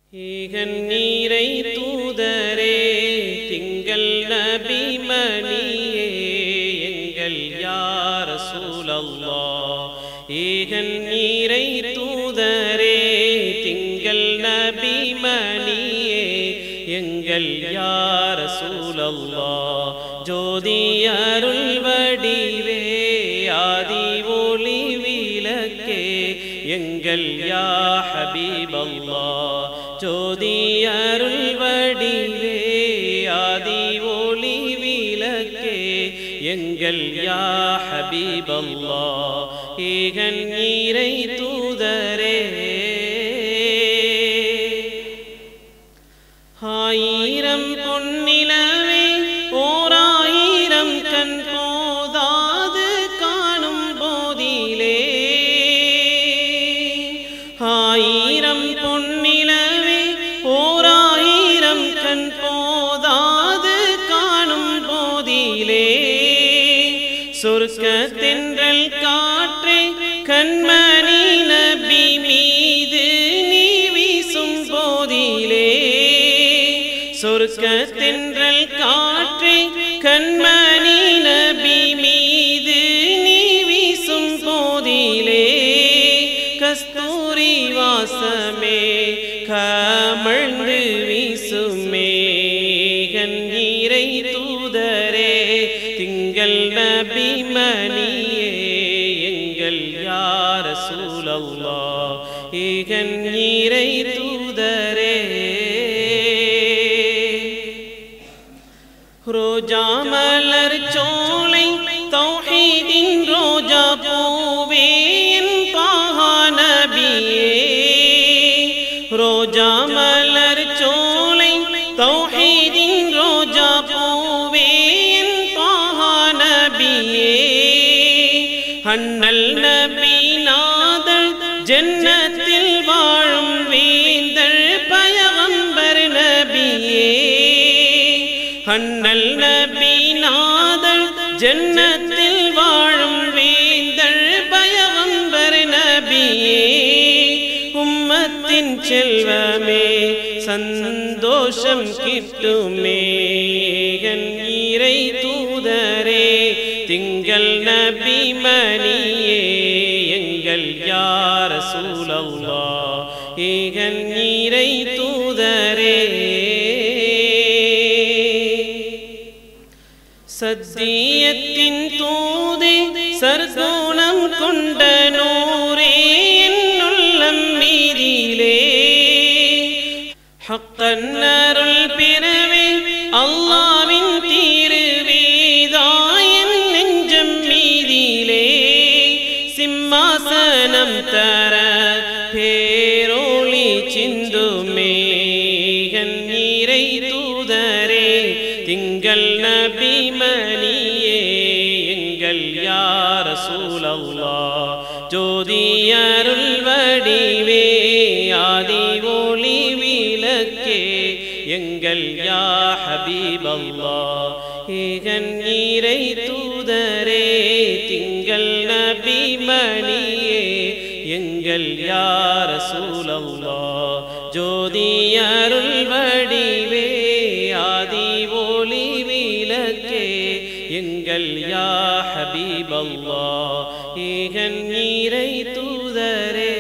Eigen நீரை தூதரே திங்கள் நபி மணியே எங்கள் யா ரசூலல்லாஹ். ஈகன் நீரை தூதரே திங்கள் நபி மணியே எங்கள் யா ரசூலல்லாஹ். ஜோதி அருள் வடிவே ஆதி ஒளி விளக்கே எங்கள் யா ஹபீபல்லாஹ். ஜோதி அருள் வடிவே ஆதி ஒளி விளக்கே எங்கள் யா ஹபீபல்லாஹ். ஈகன் நீரை தூதரே ஆயிரம் பொன்னிலவே ஓராயிரம் கண் போதாது காணும் போதிலே ஆயிரம் பொன்னிலவே ஓராயிரம் கண் போதாது காணும் போதிலே சொர்க்கத்தென்றல் காற்றே கண்மணி நபி மீது நீ வீசும் போதிலே சொர்க்கத்தென்றல் காற்றே கண்மணி நபி மீது நீ வீசும் போதிலே கஸ்தூரி வாசமே கமழ்ந்து வீசுமே கண்ணீரை தூதரே திங்கள் நபி மணியே எங்கள் யா ரசூலல்லாஹ். கண்ணீரை தூதரே ரோஜா மலர் சோலை தௌஹீதின் ரோஜா பூவே என் தாஹா நபியே ரோஜா மலர் சோலை தௌஹீதின் ரோஜா பூவே என் தாஹா நபியே அண்ணல் நபி நாதல் ஜன்னத்தில் வாழும் வேந்தல் பயகம்பர் நபியே அண்ணல் நபி நாதல் ஜன்னத்தில் வாழும் வேந்தல் பயகம்பர் நபியே உம்மத்தின் செல்வமே சந்தோஷம் கிட்டுமே கண்ணீரை தூதரே திங்கள் நபி மணியே எங்கள் யா ரசூலல்லாஹ். கண்ணீரை தூதரே சத்தியத்தின் தூதே சர்க்குணம் கொண்ட நூரே என்னுள்ளம் மீதிலே ஹக்கன் அருள் பிறவே அல்லாவின் தீருவேதாயன் நெஞ்சம் மீதிலே சிம்மாசனம் தர பேரோளி சிந்துமே கண்ணீரை தூதரே திங்கள் நபி மணியே எங்கள் யா ரசூலல்லாஹ். ஜோதி அருள் வடிவே ஆதி ஒளி விளக்கே எங்கள் யா ஹபீபல்லாஹ். கண்ணீரை தூதரே திங்கள் நபி மணியே எங்கள் யா ரசூலல்லாஹ். ஜோதி அருள் வடிவே ஆதி ஒளி விளக்கே எங்கள் யா ஹபீபல்லாஹ். கண்ணீரை தூதரே